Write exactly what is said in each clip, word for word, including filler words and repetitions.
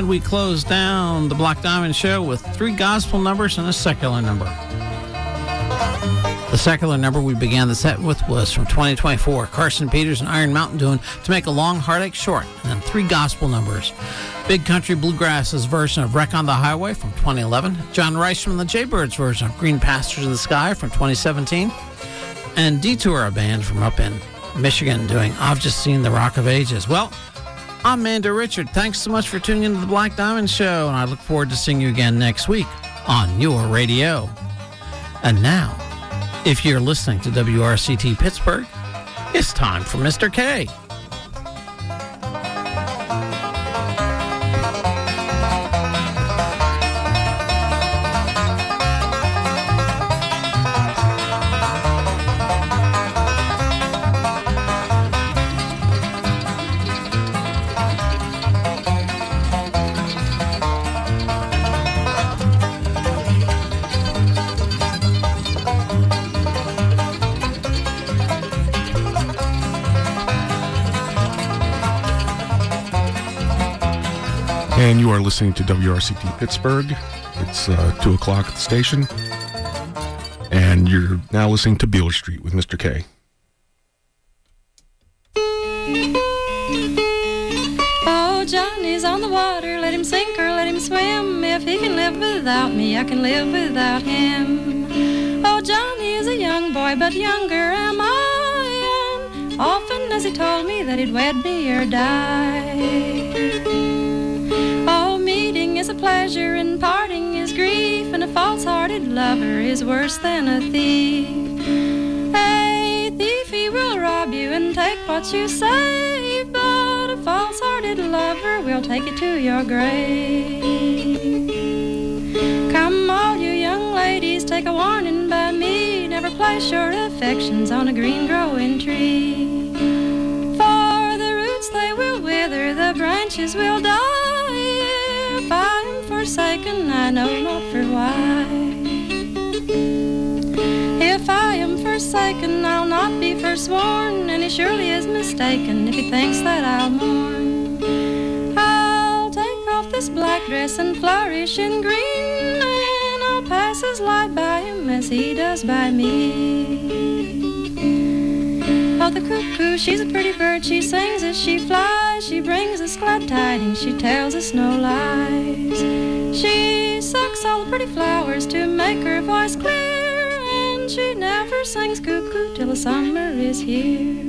And we close down the Black Diamond Show with three gospel numbers and a secular number. The secular number we began the set with was from twenty twenty-four. Carson Peters and Iron Mountain doing To Make a Long Heartache Short. And then three gospel numbers. Big Country Bluegrass's version of Wreck on the Highway from twenty eleven. John Rice from the Jaybirds version of Green Pastures in the Sky from twenty seventeen. And Detour, a band from up in Michigan, doing I've Just Seen the Rock of Ages. Well, I'm Mando Richard. Thanks so much for tuning into the Black Diamond Show, and I look forward to seeing you again next week on your radio. And now, if you're listening to W R C T Pittsburgh, it's time for Mister K. And you are listening to W R C T Pittsburgh. It's uh, two o'clock at the station. And you're now listening to Beale Street with Mister K. Oh, Johnny's on the water. Let him sink or let him swim. If he can live without me, I can live without him. Oh, Johnny is a young boy, but younger am I. And often as he told me that he'd wed me or die. Is a pleasure and parting is grief, and a false-hearted lover is worse than a thief. A thief, he will rob you and take what you save, but a false-hearted lover will take you to your grave. Come, all you young ladies, take a warning by me. Never place your affections on a green-growing tree. For the roots, they will wither, the branches will die. If I am forsaken, I know not for why. If I am forsaken, I'll not be forsworn, and he surely is mistaken if he thinks that I'll mourn. I'll take off this black dress and flourish in green, and I'll pass as light by him as he does by me. Oh, the cuckoo, she's a pretty bird, she sings as she flies, she brings us glad tidings, she tells us no lies. She sucks all the pretty flowers to make her voice clear, and she never sings cuckoo till the summer is here.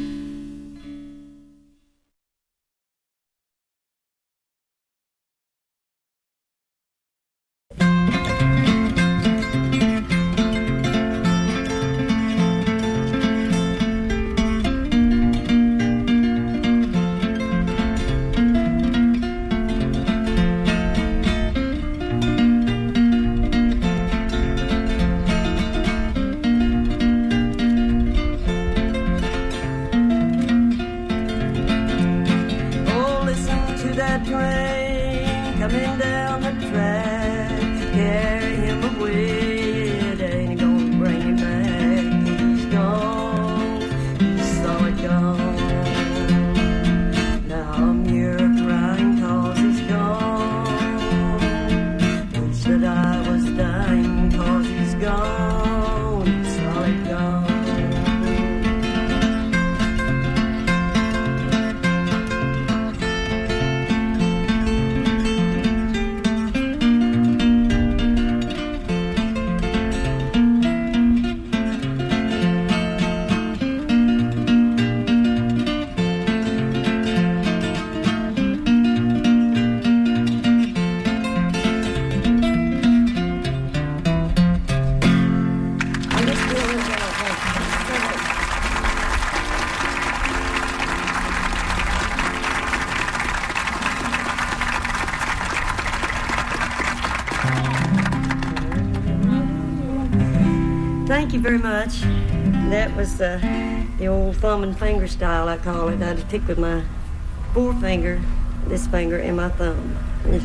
Thank you very much. That was uh, the old thumb and finger style, I call it. I'd tick with my forefinger, this finger, and my thumb.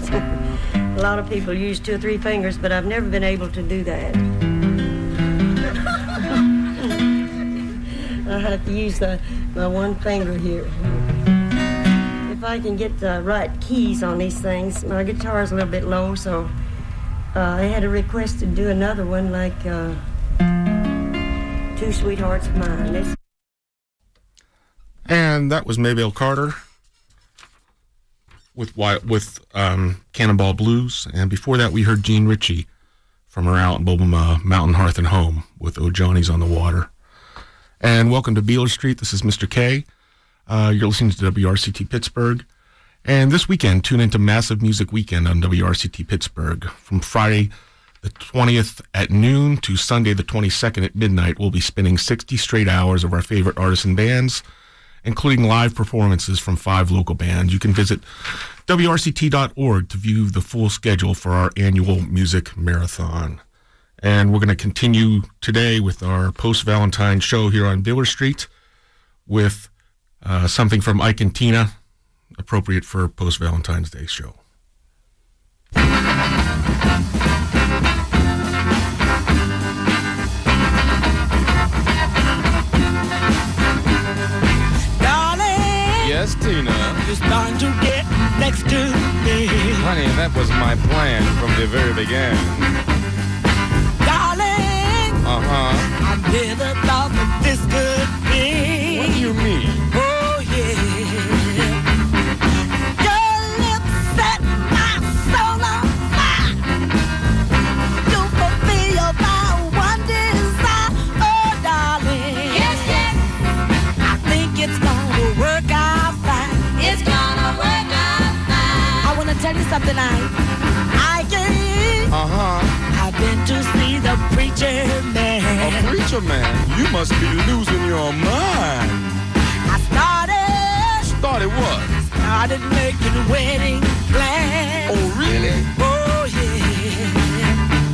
A lot of people use two or three fingers, but I've never been able to do that. I have to use the, my one finger here. If if I can get the right keys on these things. My guitar is a little bit low, so uh, I had a request to do another one like uh, Two Sweethearts of Mine. This- And that was Maybelle Carter with with um, Cannonball Blues. And before that, we heard Gene Ritchie from her album uh, Mountain, Hearth, and Home with Oh Johnny's on the Water. And welcome to Beeler Street. This is Mister K. Uh, you're listening to W R C T Pittsburgh. And this weekend, tune into Massive Music Weekend on W R C T Pittsburgh. From Friday the twentieth at noon to Sunday the twenty-second at midnight, we'll be spinning sixty straight hours of our favorite artists and bands, including live performances from five local bands. You can visit W R C T dot org to view the full schedule for our annual music marathon. And we're going to continue today with our post-Valentine show here on Beeler Street with uh, something from Ike and Tina, appropriate for post-Valentine's Day show. Yes, Tina. You're starting to get next to me. Honey, that was my plan from the very beginning. Darling. Uh-huh. I never thought that this could be. What do you mean? Oh, yeah. Your lips set my soul on fire. You fulfill my one desire. Oh, darling. Yes, yes. I think it's gonna work out fine. It's gonna work out fine. I wanna tell you something, I, I get. Uh-huh. I've been to see the preacher man. A preacher man? You must be losing your mind. I started. Started what? Started making wedding plans. Oh, really? Oh, yeah.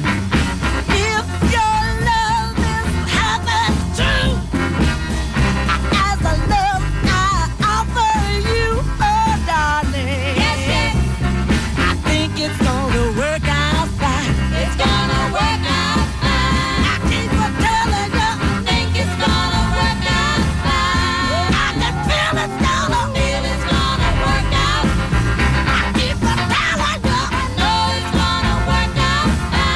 If your love is heaven true, as a love I offer you, oh, darling. Yes, yes. I think it's gonna work out fine. It's gonna work out fine. I keep on telling you, I think it's gonna work out fine. I can feel it's gonna, Feel it's gonna work out. I keep on telling you, I know it's gonna work out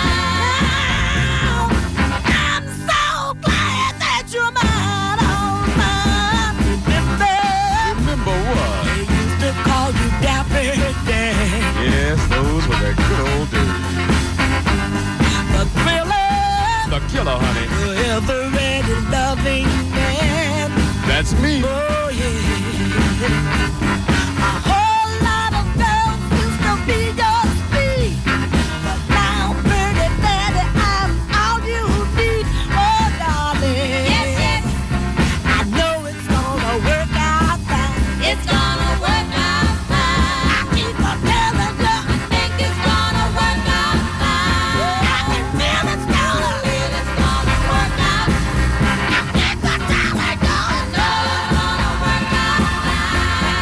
fine. I'm so glad that you're mine, oh, mine. Remember, Remember what? they used to call you Dapper Dan, Yes, those were the good old days. the thriller, The killer, honey. the ever-ready loving man. That's me. Oh, yeah. A whole lot of girls used to be your speed, but now, pretty daddy, I'm all you need. Oh, darling. Yes, yes. I know it's gonna work out fine. It's gonna work out fine. I keep on telling you, I think it's gonna work out fine. I can feel it's gonna, Feel it's gonna work out. I keep on telling you, I know it's gonna work out fine.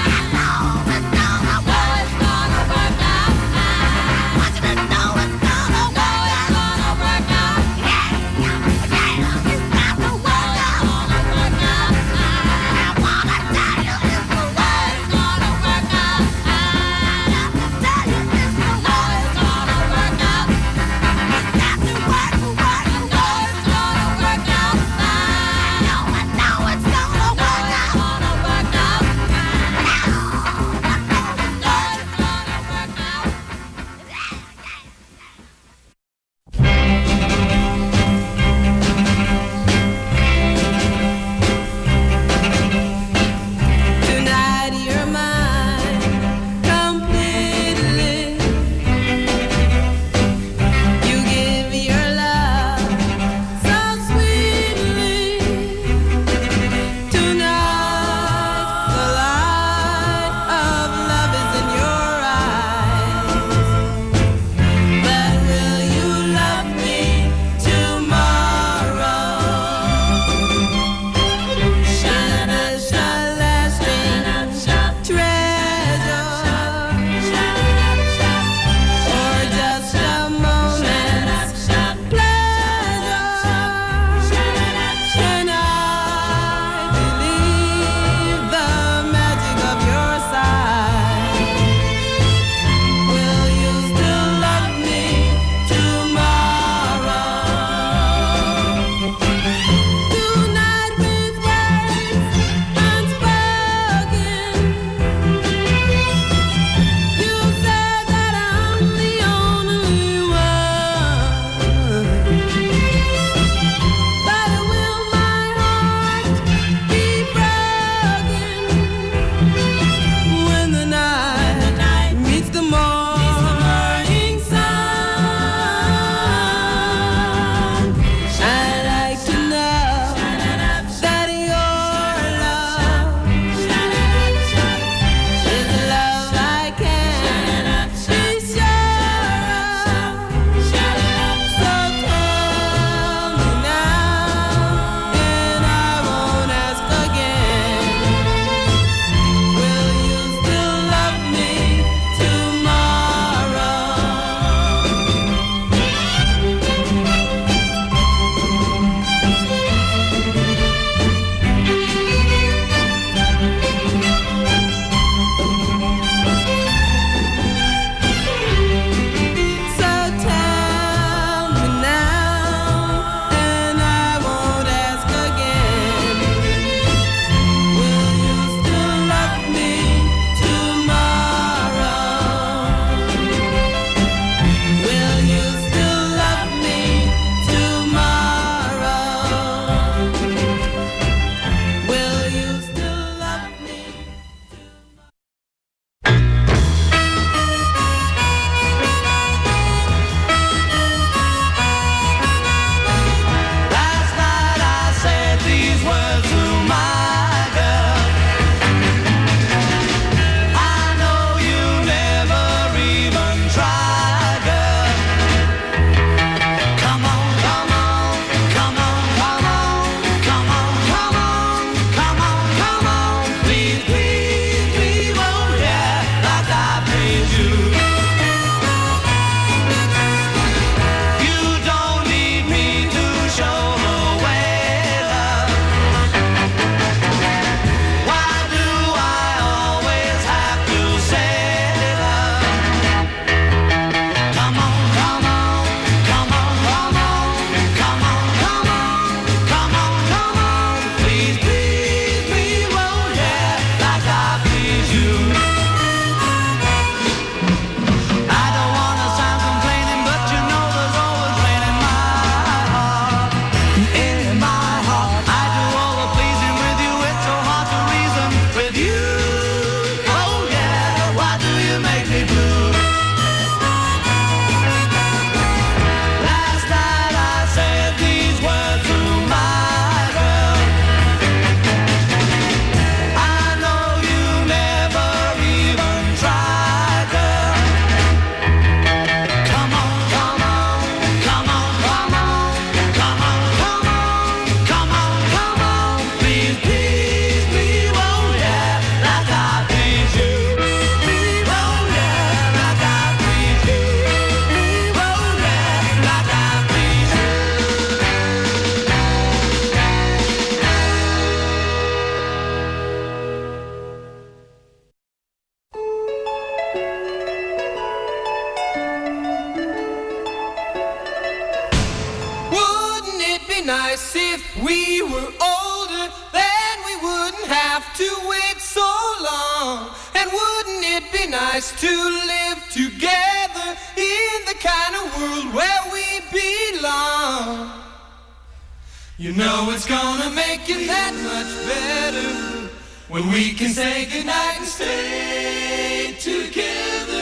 we were older, then we wouldn't have to wait so long. And wouldn't it be nice to live together in the kind of world where we belong? You know it's gonna make it that much better when we can say goodnight and stay together.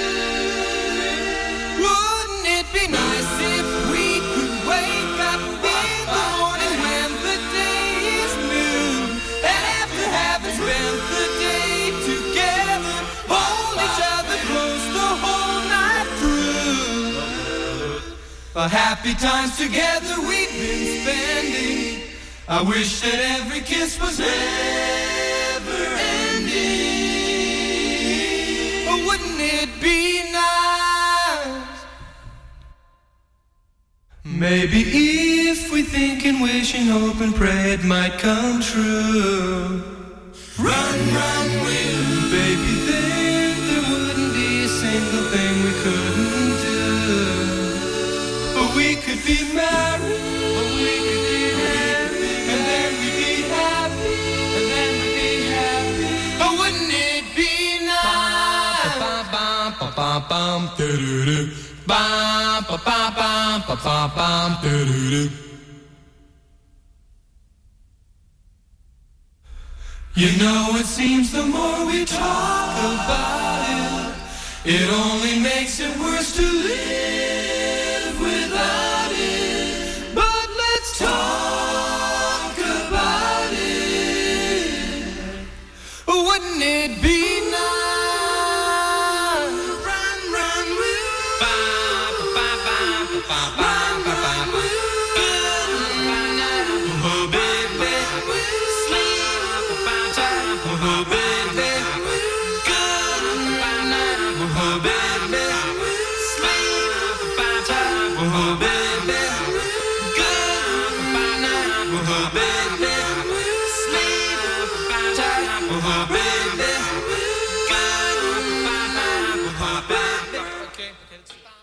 Wouldn't it be nice if we could wake up in the morning when the day is new, and after having spent the day together, hold each other close the whole night through? The happy times together we've been spending, I wish that every kiss was never ending. Oh, wouldn't it be nice? Maybe if we think and wish and hope and pray it might come true. Run, run, will, baby, then there wouldn't be a single thing we couldn't do. But we could be married, but we could be married, and then we'd be happy, and then we'd be happy. Oh, wouldn't it be nice? Bum, bum, bum, bum, bum, do-do-do. Bum, bum, bum, bum, bum, bum, bum, do-do-do. You know, it seems the more we talk about it, it only makes it worse to live without it. But let's talk about it. Wouldn't it be nice? Run, run, woo. Ba, ba, ba, ba, ba, ba, ba, ba, ba. Oh, baby, sleep, oh, baby, good night, oh, baby, sleep, oh, baby, good night, oh, baby, sleep, oh, baby, good night, oh, baby. Okay, okay, let's stop.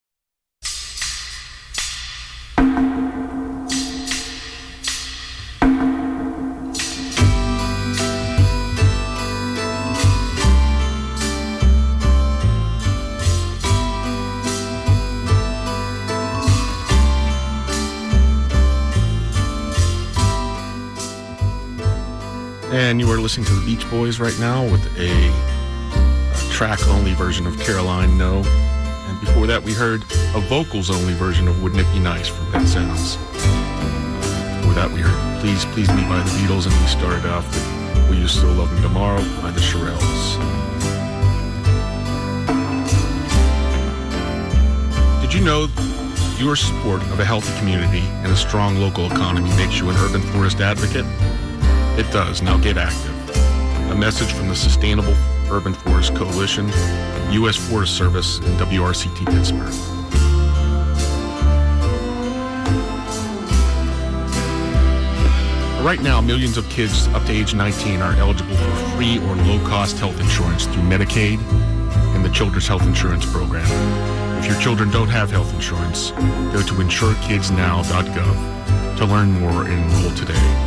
And you are listening to the Beach Boys right now with a, a track-only version of Caroline, No. And before that, we heard a vocals-only version of Wouldn't It Be Nice from Pet Sounds. Before that, we heard Please, Please Me by the Beatles, and we started off with Will You Still Love Me Tomorrow by the Shirelles. Did you know your support of a healthy community and a strong local economy makes you an urban forest advocate? It does. Now get active. A message from the Sustainable Urban Forest Coalition, U S Forest Service, and W R C T Pittsburgh. Right now, millions of kids up to age nineteen are eligible for free or low-cost health insurance through Medicaid and the Children's Health Insurance Program. If your children don't have health insurance, go to insure kids now dot gov to learn more and enroll today.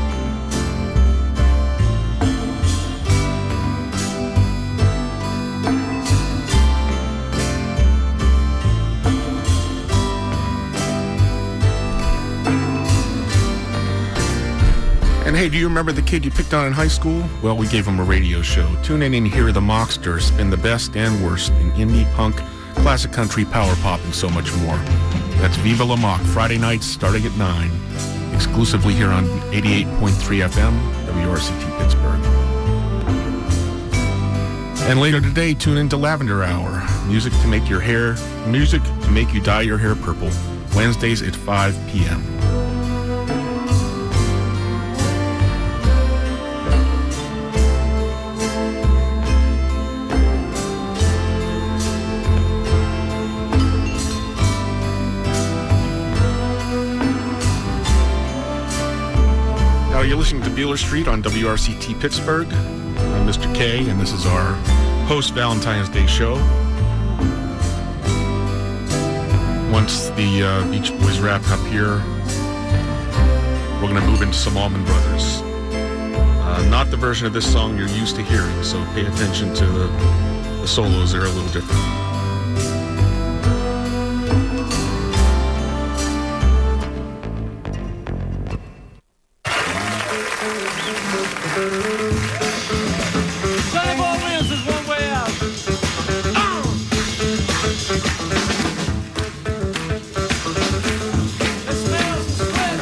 And hey, do you remember the kid you picked on in high school? Well, we gave him a radio show. Tune in and hear the Mocksters spin the best and worst in indie, punk, classic country, power pop, and so much more. That's Viva La Mock, Friday nights starting at nine, exclusively here on eighty-eight point three F M, W R C T Pittsburgh. And later today, tune into Lavender Hour, music to make your hair, music to make you dye your hair purple, Wednesdays at five p.m. You're listening to Beeler Street on W R C T Pittsburgh. I'm Mister K, and this is our post-Valentine's Day show. Once the uh, Beach Boys wrap up here, we're going to move into some Allman Brothers. Uh, not the version of this song you're used to hearing, so pay attention to the, the solos. They're a little different. Johnny Boy Williams is One Way Out. It smells of sweat.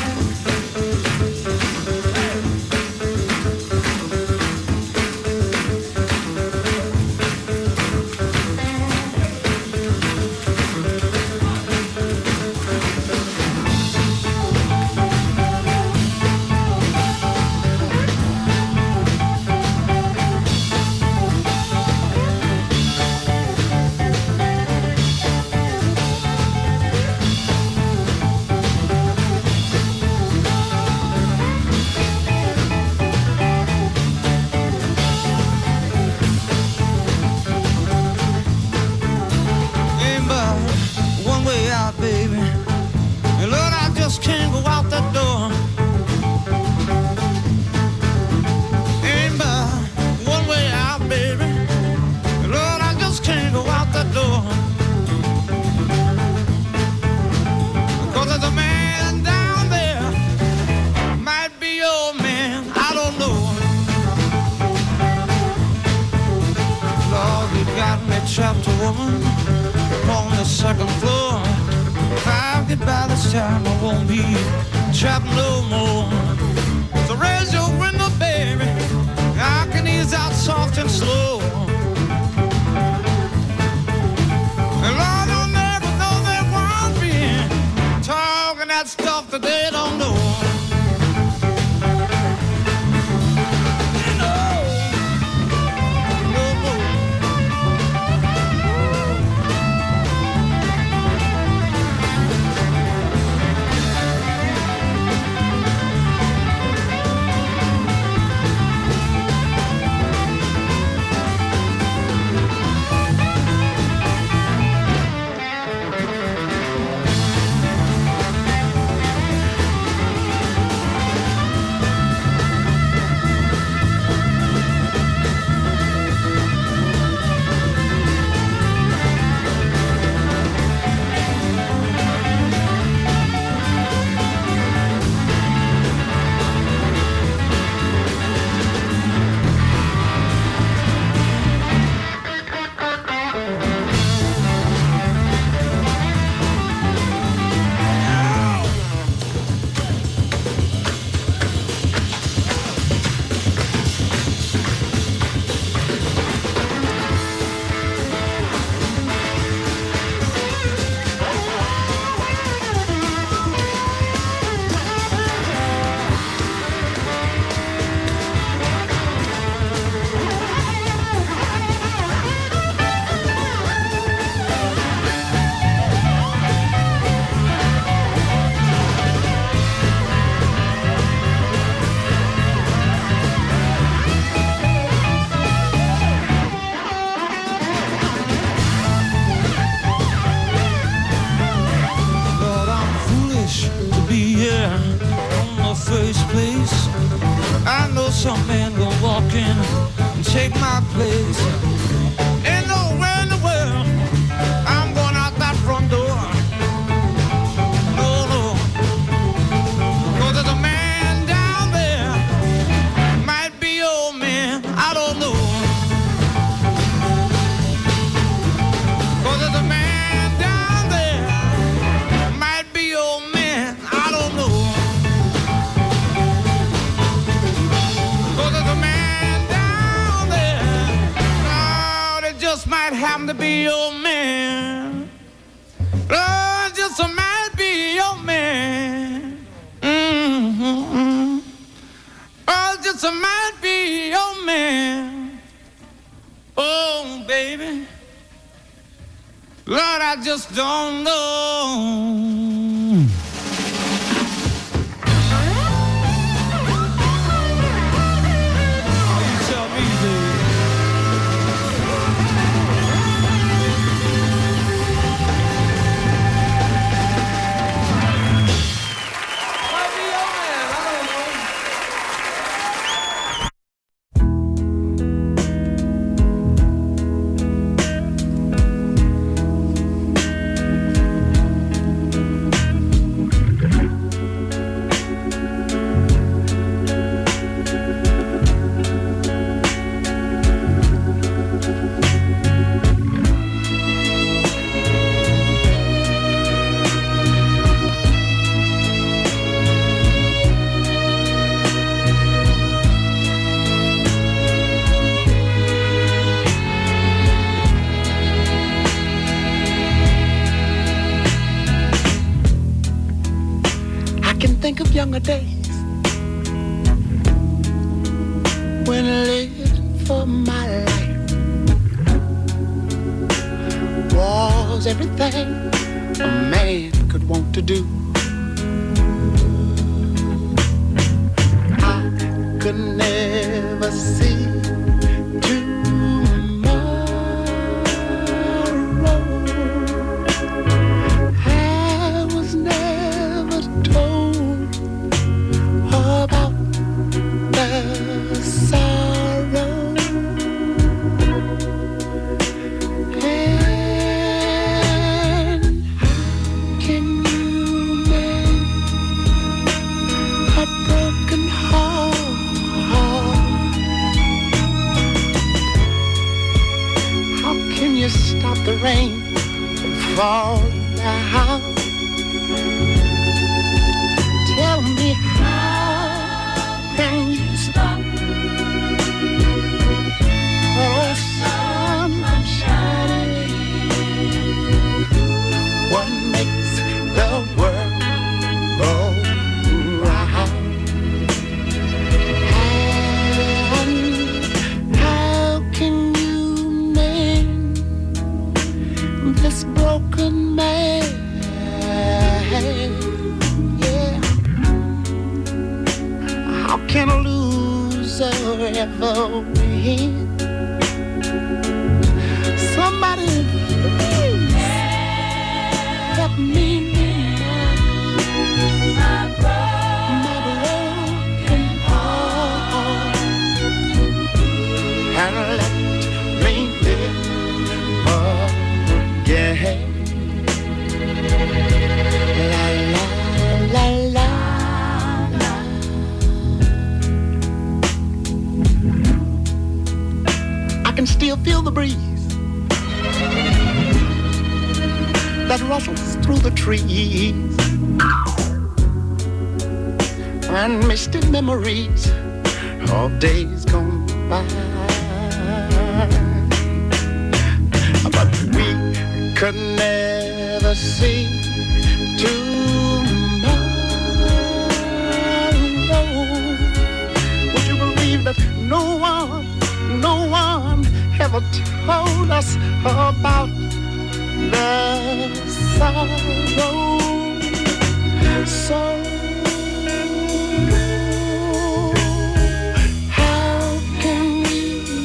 Ain't but one way out, baby. And Lord, I just can't go out that door. Ain't but one way out, baby. And Lord, I just can't go out that door. Because there's a man down there, might be your man, I don't know. Lord, you got me trapped, a woman, on the second floor. If I get by this time, I won't be trapped no more. So raise your window, baby. I can ease out soft and slow. And Lord, you'll never know they won't be talking that stuff that they don't know. No, no, no. Lord, I'm foolish to be here on the first place. I know some man gonna walk in and take my place. Ain't nowhere in the world I'm going out that front door. No, no. 'Cause there's a man down there, might be your man, I don't know. 'Cause there's a man down there, might be your man, I don't know. 'Cause there's a man down there, Lord, it just might happen to be your man. Lord, it just might be your man. Mm-hmm. Oh, it just might be your man. Oh, baby. Lord, I just don't know. You tell me, baby. Might be your man. younger days when living for my life was everything a man could want to do. I could never see the rain from falling down. Tell me, how can you stop oh sun from shining? What makes the world go round? And how can you mend this broken man? Yeah. How can a loser ever win? Somebody please help me mend my broken heart and let me live again. La la la la. I can still feel the breeze that rustles through the trees and misty memories of days gone by. But we could never see tomorrow. Would you believe that no one, no one ever told us about the sorrow? So how can we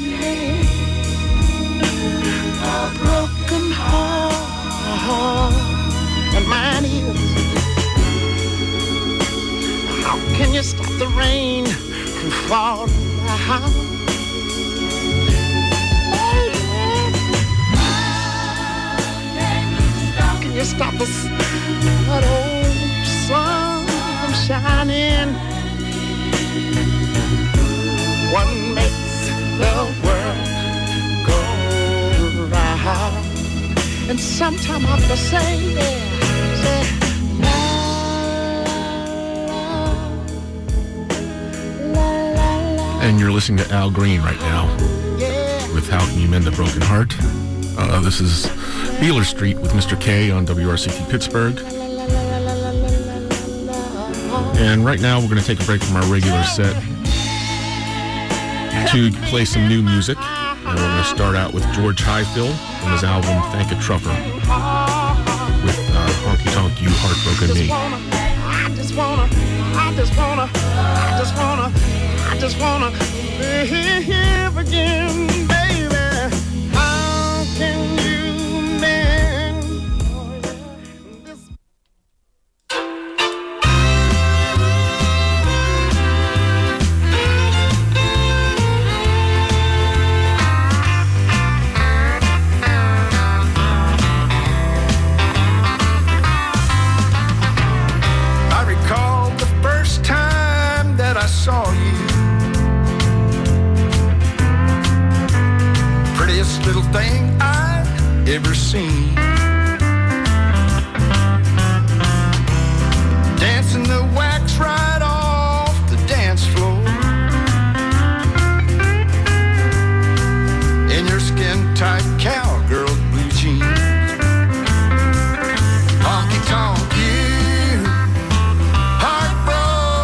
mend a broken heart? And mine is, how can you stop the rain from falling down? How can you stop us, that old sun from shining? What makes the world go round? And sometime I have to say, yeah, say, la, la, la, la. And you're listening to Al Green right now Yeah. with How Can You Mend a Broken Heart? Uh, this is Beeler Street with Mister K on W R C T Pittsburgh. And right now we're going to take a break from our regular set to play some new music. And we're going to start out with George Highfield from his album Thank a Truffer with uh, Honky Tonk You Heartbroken Me. I just wanna, I just wanna, I just wanna, I just wanna live again, baby. How can you mend this? I recall the first time that I saw you. Prettiest little thing I've ever seen. Dancing the wax right off the dance floor. In your skin-tight cowgirl blue jeans. Honky tonk you, heartbroken.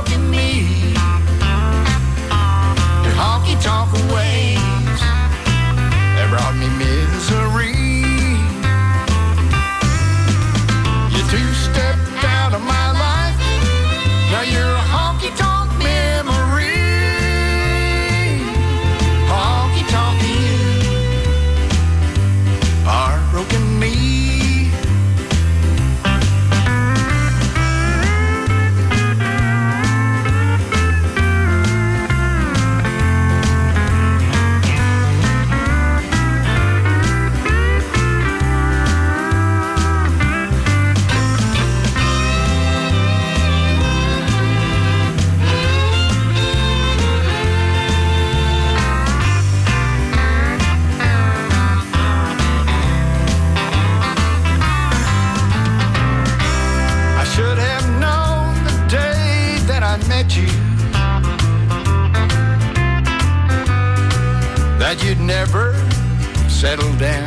that you'd never settle down.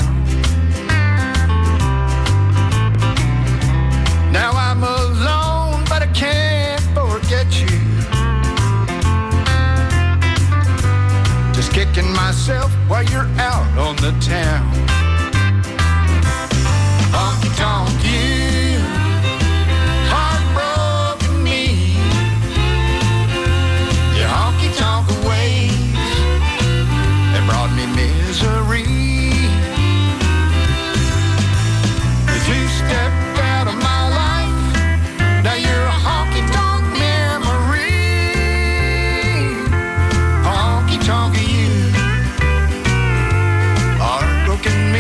Now I'm alone, but I can't forget you. Just kicking myself while you're out on the town. Honky tonk you, heartbroken me. Your honky tonk ways that brought me misery. You two-stepped out of my life, now you're a honky tonk memory. Honky tonk you, heartbroken me.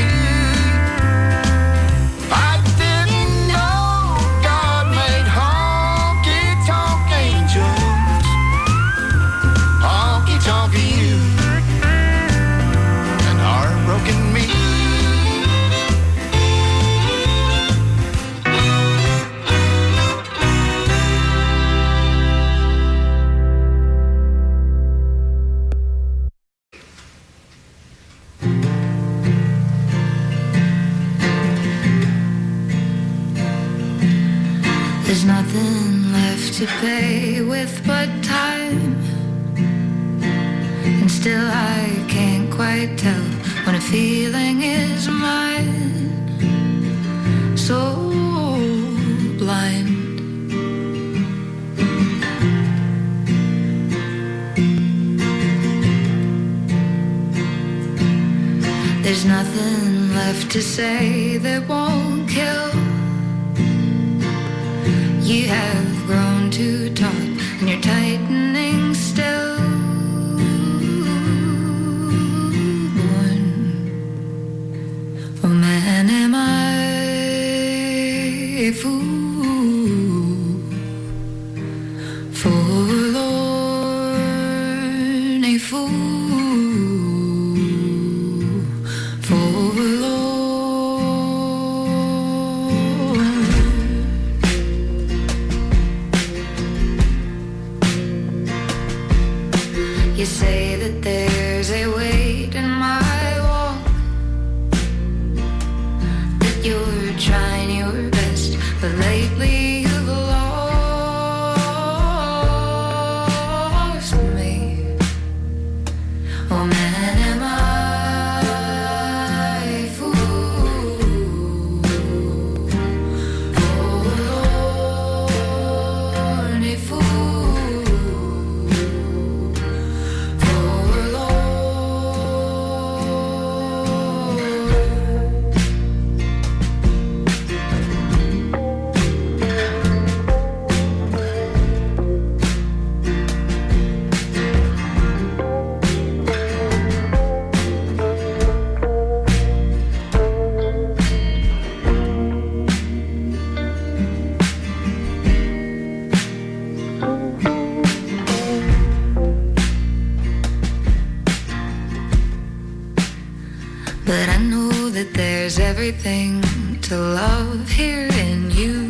I didn't know God made honky tonk angels. Honky tonk you and heartbroken me. There's nothing left to pay with but time. And still I can't quite tell when a feeling is mine. So blind. There's nothing left to say that won't kill. You have grown too taut and you're tightening still. One, oh man, am I a fool, forlorn, a fool, forlorn. You say that there's a weight in my walk, that you're trying your best, but lately you've lost me. Oh man, am I a fool, forlorn, a fool. But I know that there's everything to love here in you.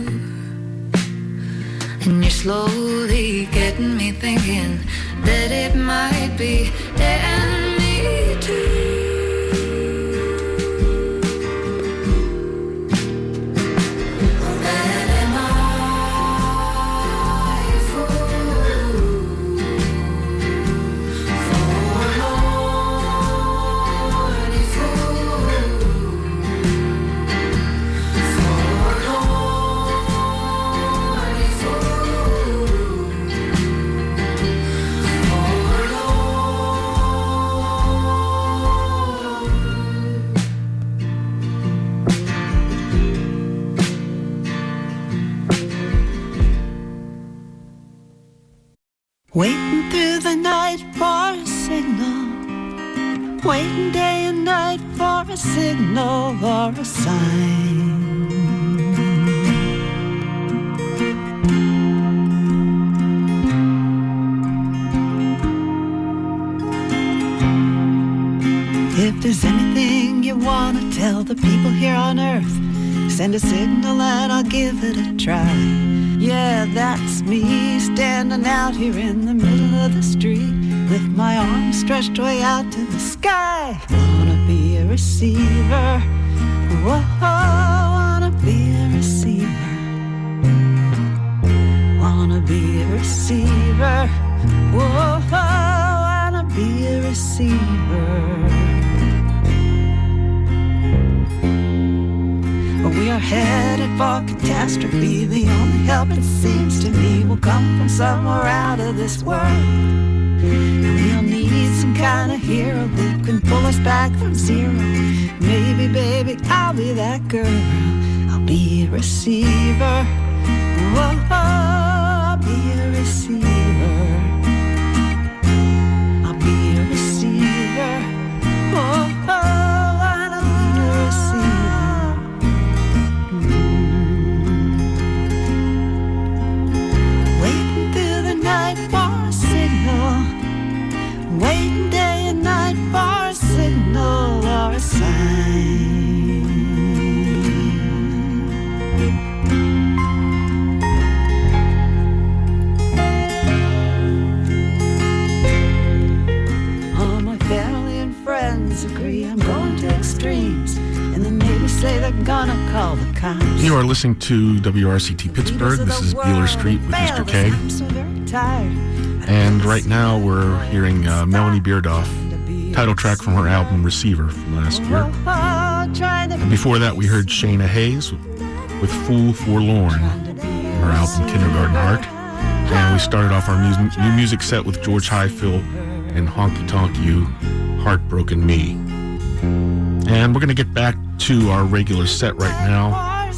And you're slowly getting me thinking that it might be in me too. And am I a fool, forlorn, a fool, forlorn, a fool, Waiting through the night for a signal, waiting day and night for a signal or a sign. If there's anything you want to tell the people here on earth, send a signal and I'll give it a try. Yeah, that's me standing out here in the middle of the street with my arms stretched way out to the sky. receiver. Whoa, wanna be a receiver. Wanna be a receiver. Whoa, wanna be a receiver. We are headed for catastrophe. The only help it seems to me will come from somewhere out of this world. And we'll need some kind of hero who can pull us back from zero. Maybe, baby, I'll be that girl. I'll be a receiver. Whoa, I'll be a receiver. I'll be a receiver. Whoa, I'll be a receiver. Waiting day and night for a signal or a sign. All my family and friends agree I'm going to extremes, and then maybe say they're gonna call the cops. You are listening to W R C T Pittsburgh. This is Beeler Street with Mister K. I'm so very tired. And right now we're hearing uh, Melanie Beardoff, title track from her album Receiver from last year. And before that we heard Shayna Hayes with Fool Forlorn from her album Kindergarten Heart. And we started off our mu- new music set with George Highfill and Honky Tonk You, Heartbroken Me. And we're going to get back to our regular set right now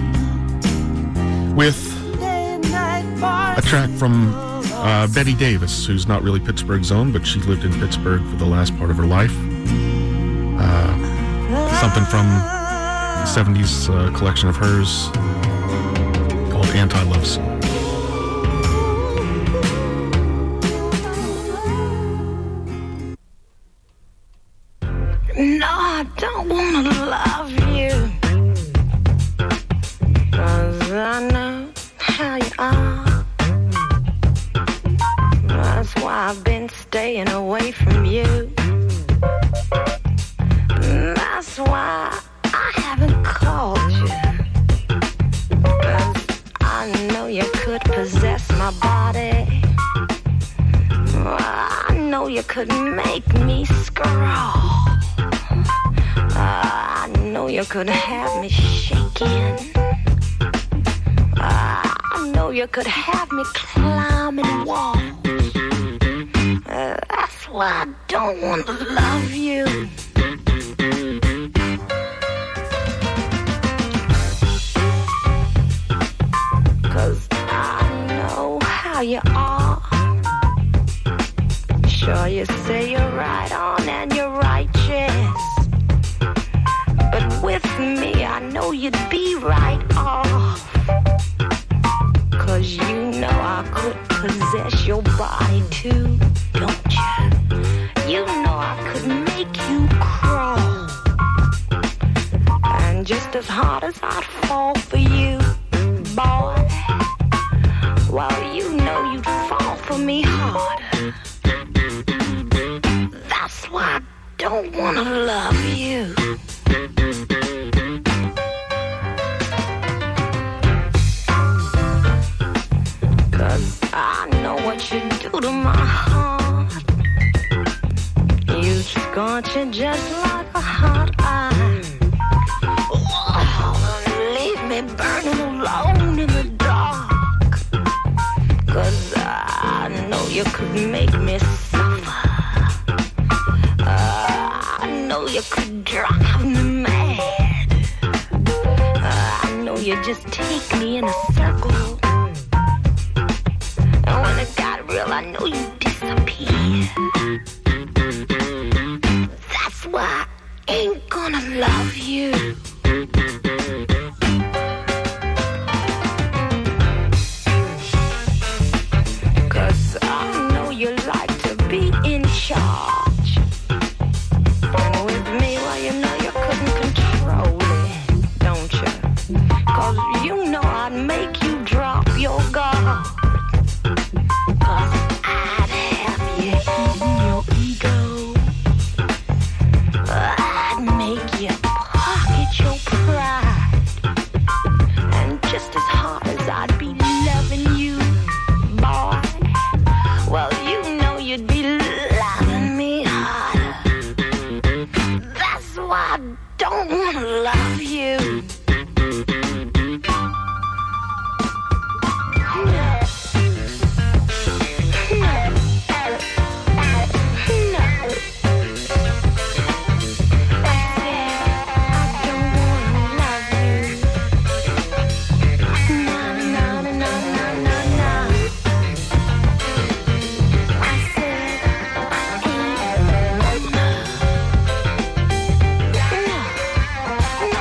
with a track from Uh, Betty Davis, who's not really Pittsburgh's own, but she lived in Pittsburgh for the last part of her life. Uh, something from the seventies uh, collection of hers called Anti-Love Song. No, I don't want to love you, 'cause I know how you are. That's why I've been staying away from you. That's why I haven't called you, 'cause I know you could possess my body. I know you could make me scrawl. I know you could have me shaking. I know you could have me climbing walls. Uh, that's why I don't want to love you. 'Cause I know how you are. Sure, you say you're right on and you're righteous, but with me I know you'd be right off. 'Cause you know I could possess your body too, don't you? You know I could make you crawl. And just as hard as I'd fall for you, boy, well, you know you'd fall for me harder. That's why I don't want to love you. I know what you do to my heart. You scorch it just like a hot iron. Oh, leave me burning alone in the dark. 'Cause I know you could make me suffer. uh, I know you could drive me mad. uh, I know you just take me in a circle. When it got real, I know you disappear. That's why I ain't gonna love you. 'Cause I know you like to be in charge. And with me, well, you know you couldn't control it, don't you? 'Cause you know I'd make you drop your guard. I'd have you in your ego. I'd make I don't want to love you. No.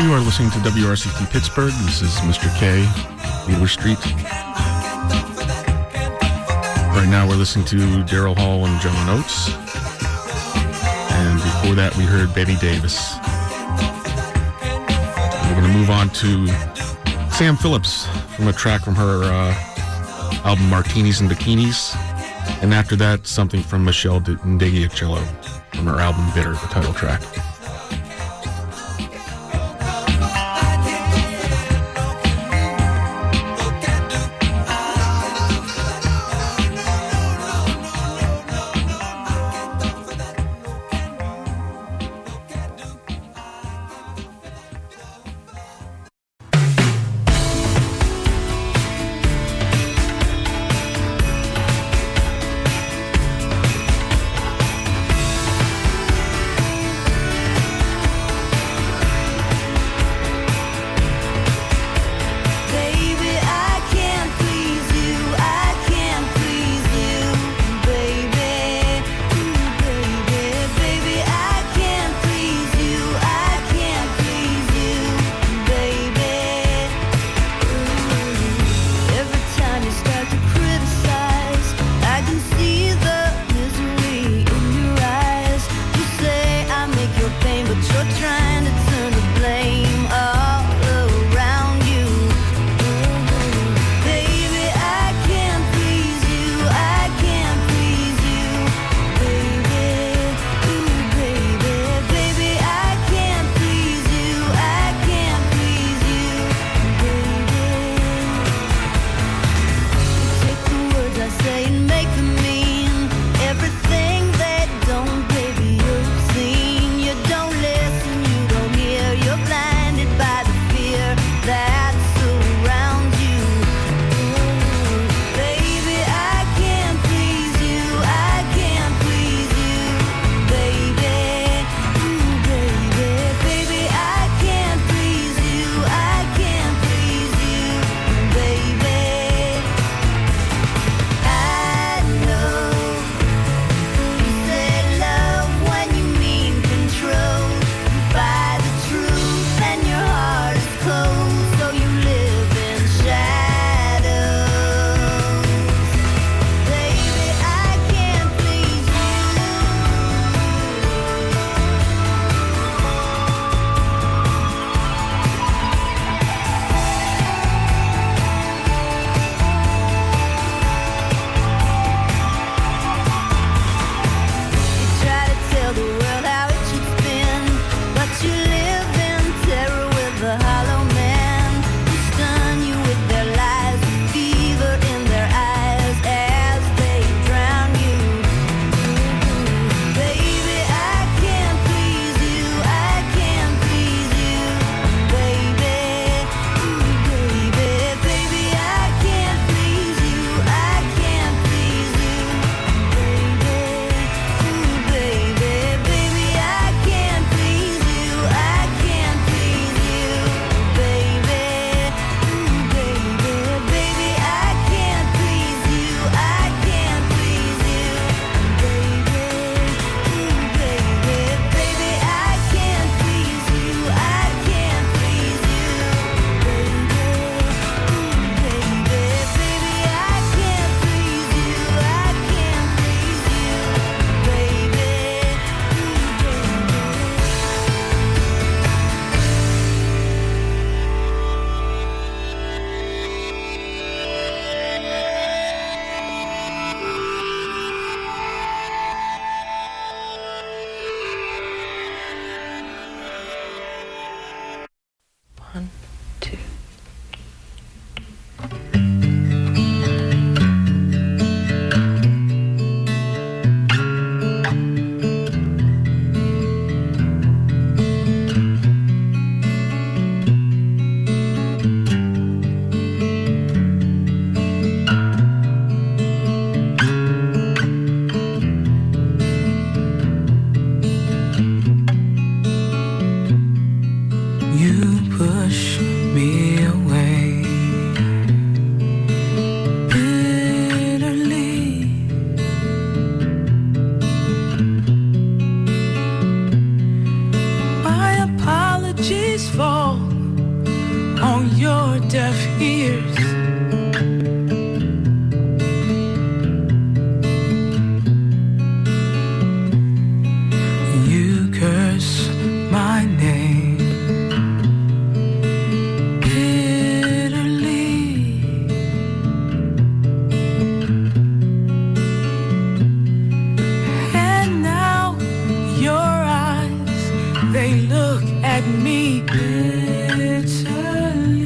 You are listening to W R C T Pittsburgh. This is Mister K, Wheeler Street. Right now we're listening to Daryl Hall and Joan Oates. And before that we heard Betty Davis. We're going to move on to Sam Phillips from a track from her uh, album Martinis and Bikinis. And after that, something from Michelle Ndegeocello from her album Bitter, the title track. You push deaf ears. You curse my name bitterly, and now your eyes, they look at me bitterly.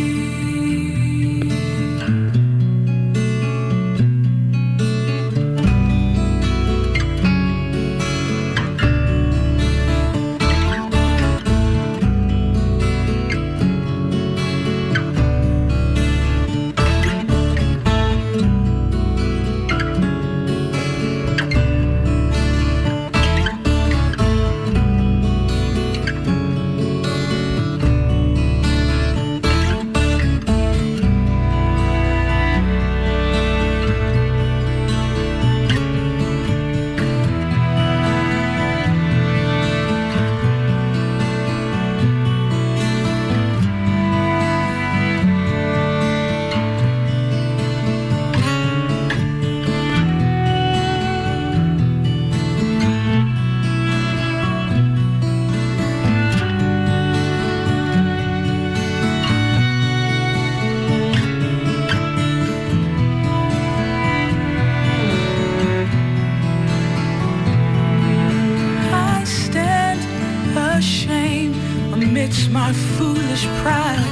I stand ashamed amidst my foolish pride.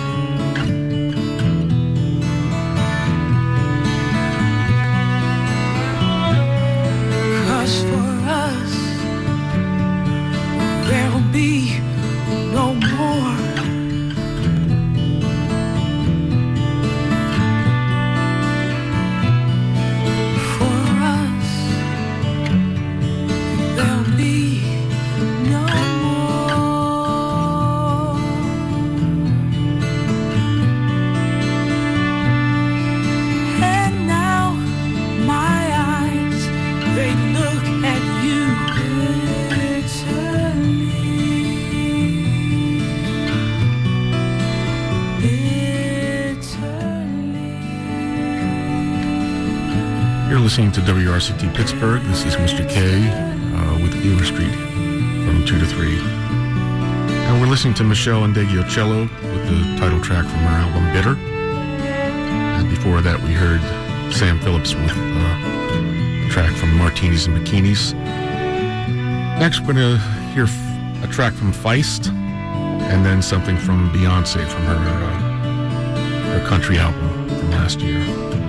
Cause for us, there'll be no more. For us, there'll be no more. And now my eyes, they look at you bitterly. You're listening to W R C T Pittsburgh. This is Mister K uh, with Bealer Street from two to three. And we're listening to Michelle Indegliocello with the title track from her album Bitter. And before that, we heard Sam Phillips with uh, a track from Martinis and Bikinis. Next, we're going to hear f- a track from Feist and then something from Beyonce from her, uh, her country album from last year.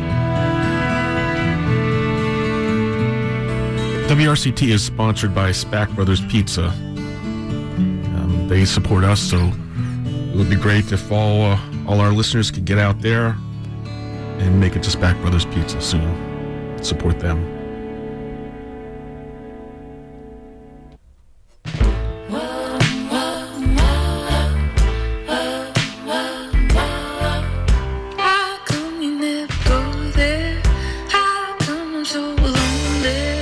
W R C T is sponsored by Spack Brothers Pizza. Um, they support us, so it would be great if all uh, all our listeners could get out there and make it to Spack Brothers Pizza soon. Support them. How come you never go there? How come I'm so lonely?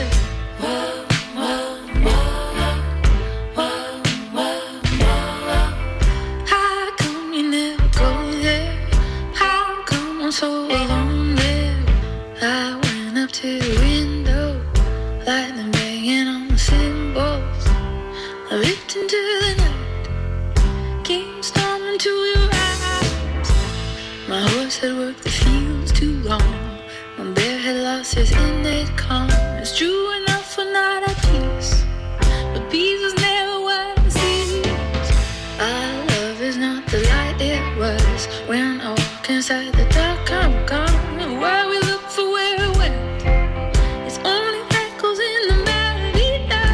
How come you never go there? How come I'm so lonely? I went up to the window, lightning banging on the cymbals. I looked into the night, came storming to your eyes. My horse had worked the fields too long. My bear had lost his innate calm. It's true enough for not at peace, but peace was never what it seems. Our love is not the light it was when I walk inside the dark. I'm gone, and while we look for where it went, it's only echoes in the melody.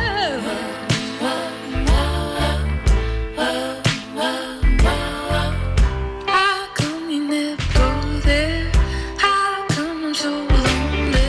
How come you never go there? How come I'm so lonely?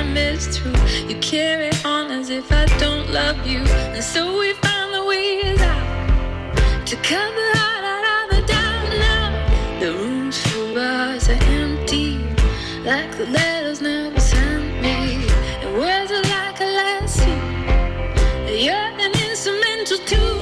time is true. You carry on as if I don't love you. And so we found the ways out to cut the heart out of the doubt. Now the rooms full of hearts are empty, like the letters never sent me. And words are like a lassie, you're an instrumental too.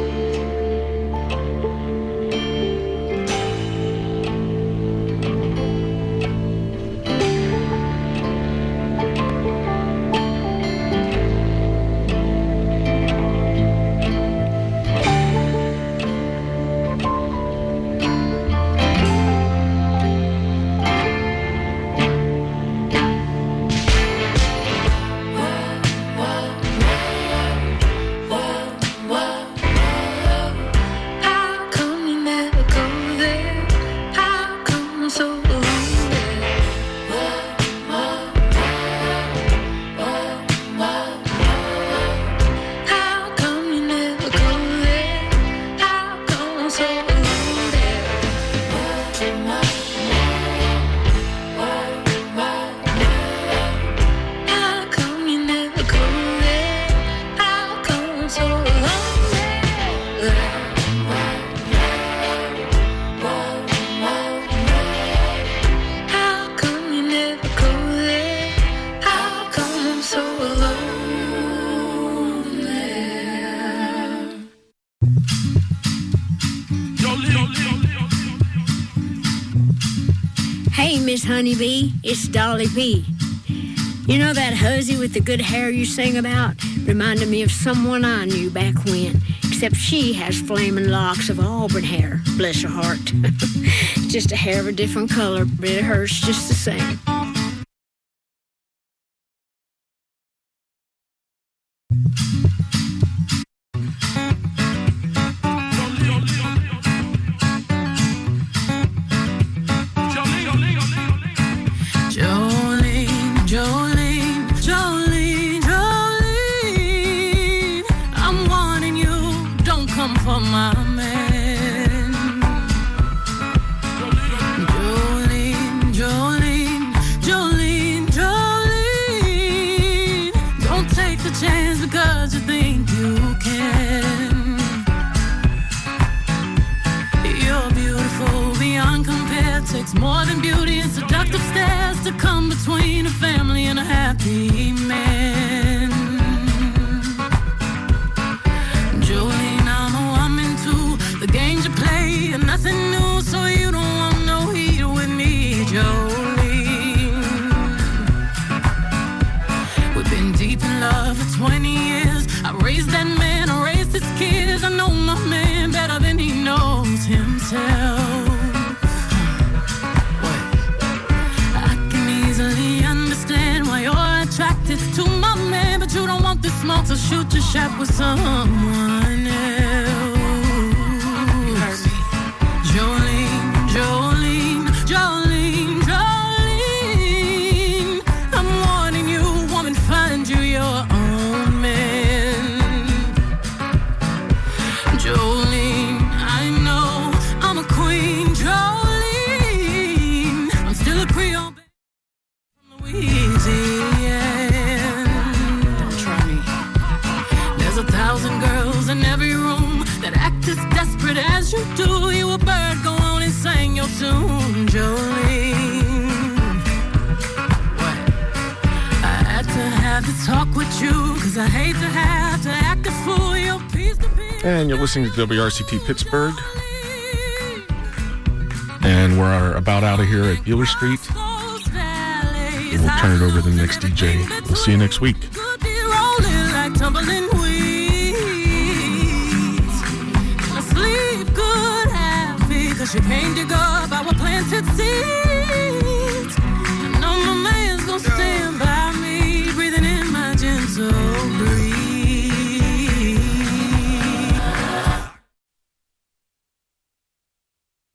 Honeybee, it's Dolly P. You know that hussy with the good hair you sing about? Reminded me of someone I knew back when, except she has flaming locks of auburn hair. Bless her heart. Just a hair of a different color, but it hurts just the same. And you're listening to W R C T Pittsburgh. And we're about out of here at Beeler Street. And we'll turn it over to the next D J. We'll see you next week. Sleep good, happy, 'cause you can't dig up our planted seeds.